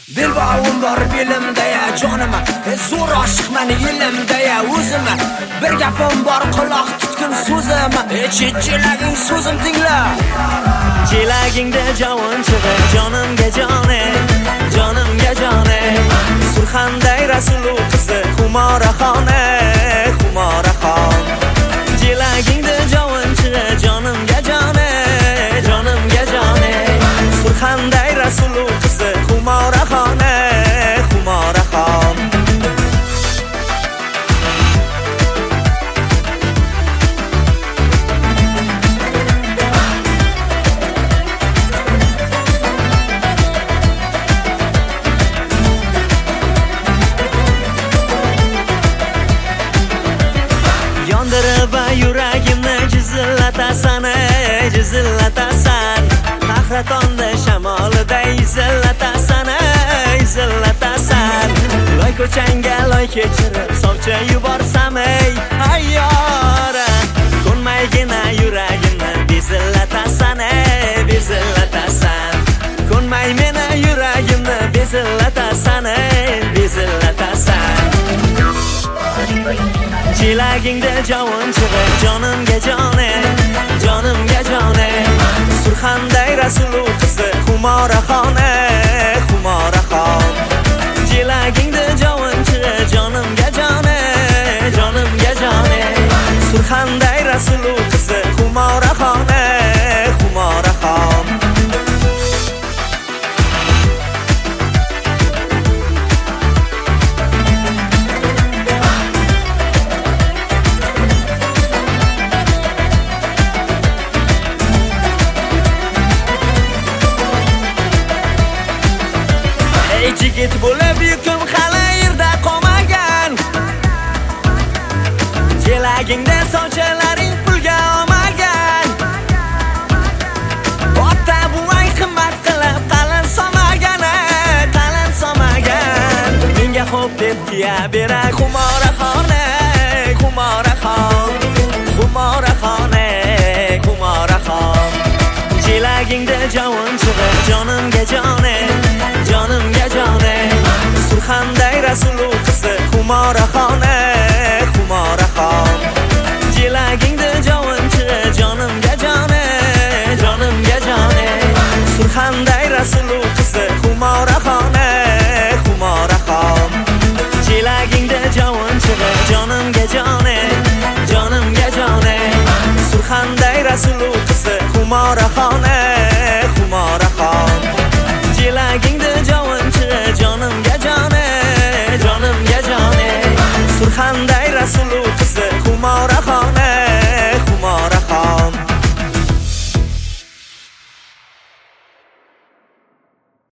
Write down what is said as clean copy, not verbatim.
Belbog'im bor belimda ya jonim, zo'r oshiqman yelimda ya o'zim. Bir gapim bor quloq tutgin so'zim, chelaging so'zim tingla. Chelagingda javon chig'i jonimga jone, jonimga jone. Surxonday rasulu qizi Xumoraxona, Xumoraxon. Chelagingda javon chig'i jonimga jone, jonimga jone. Surxonday rasulu qizi Xumoraxona, Xumoraxon. Yondirib yuragimni jizillatasan, jizillatasan. Qahratonda shamoliday izillatasan, izillatasan. Loy ko'changga loy kechirib sovcha yuborsam ey ayyora. Ko'nmaygina yuragimni bezillatasan, bezillatasan. Ko'nmay meni yuragimni bezillatasan, bezillatasan. Chelagingda javon chig'i jonimga jone, jonimga jone. Surxonday rasulu qizi Xumoraxona, Xumoraxon. Chelagingda javon chig'i jonimga jone, jonimga jone. Surxonday rasulu qizi Xumoraxona, Xumoraxon. Jigit bo'lib yukim hali yerda qolmagan. Chelagingda sovchalaring pulga olmagan. Ota buvang qimmat qilib qalin solmagan, qalin solmagan. Menga xo'p deb tiya beray Xumoraxona, Xumoraxon. Xumoraxona, Xumoraxon. Chelagingda javon chig'i jonimga jone, jonimga jone. Surxonday rasulu qizi Xumoraxona, Xumoraxon. Chelagingda javon chig'i jonimga jone, jonimga jone. Surxonday rasulu qizi Xumoraxona, Xumoraxon. Chelagingda javon chig'i jonimga jone, jonimga jone. Surxonday rasulu qizi Xumoraxona.